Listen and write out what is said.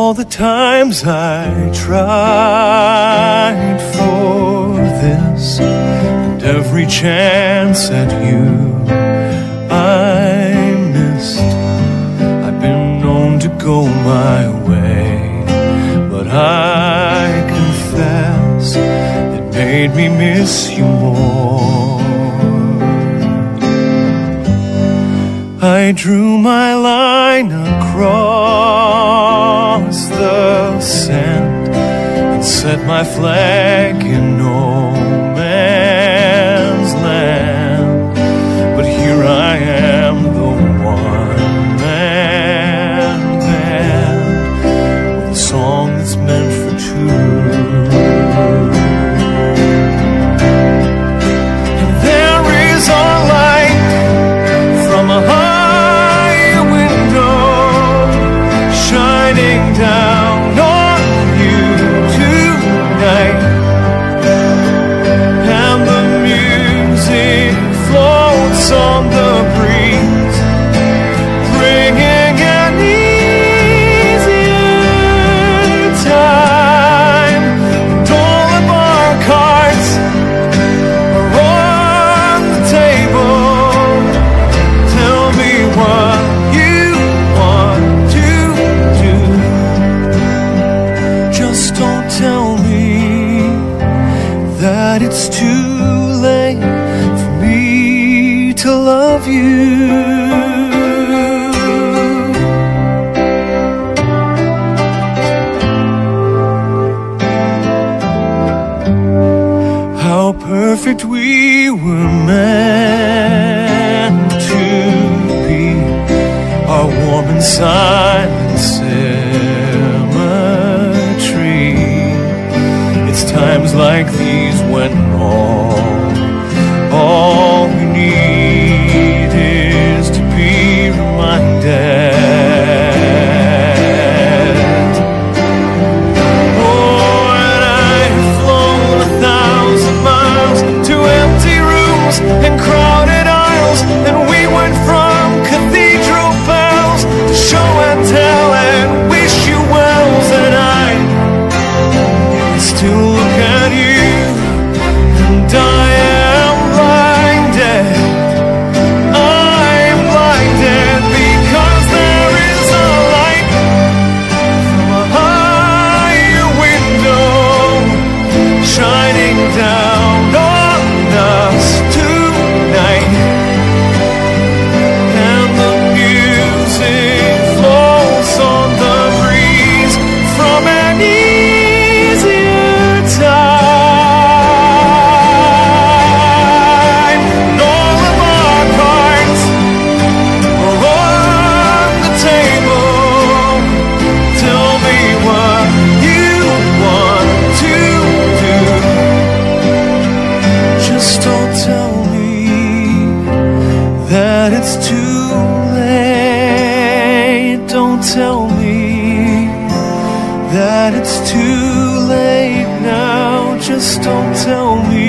all the times I tried for this, and every chance at you I missed. I've been known to go my way, but I confess it made me miss you more. I drew my line across the sand and set my flag in no man's land. But here I am, the one-man band, with a song that's meant for two. And there is a light from a down on you tonight, and the music floats on the breeze, bringing an easier time. And all of our cards are on the table. Tell me what you want to do. Just don't tell me that it's too late for me to love you. How perfect we were meant to be, our warm and silent symmetry. It's times like these when all we need is to be reminded. Oh, and I've flown 1,000 miles to empty rooms and crowded aisles, and we went from cathedral bells to show and tell and wish you wells, and I still look at you and I am blinded. I'm blinded because there is a light from a higher window shining down on us tonight, and the music flows on the breeze from an easier time. And all of our cards are on the table. Tell me what you want to do. Just don't tell me that it's too late. Don't tell me that it's too late now. Just don't tell me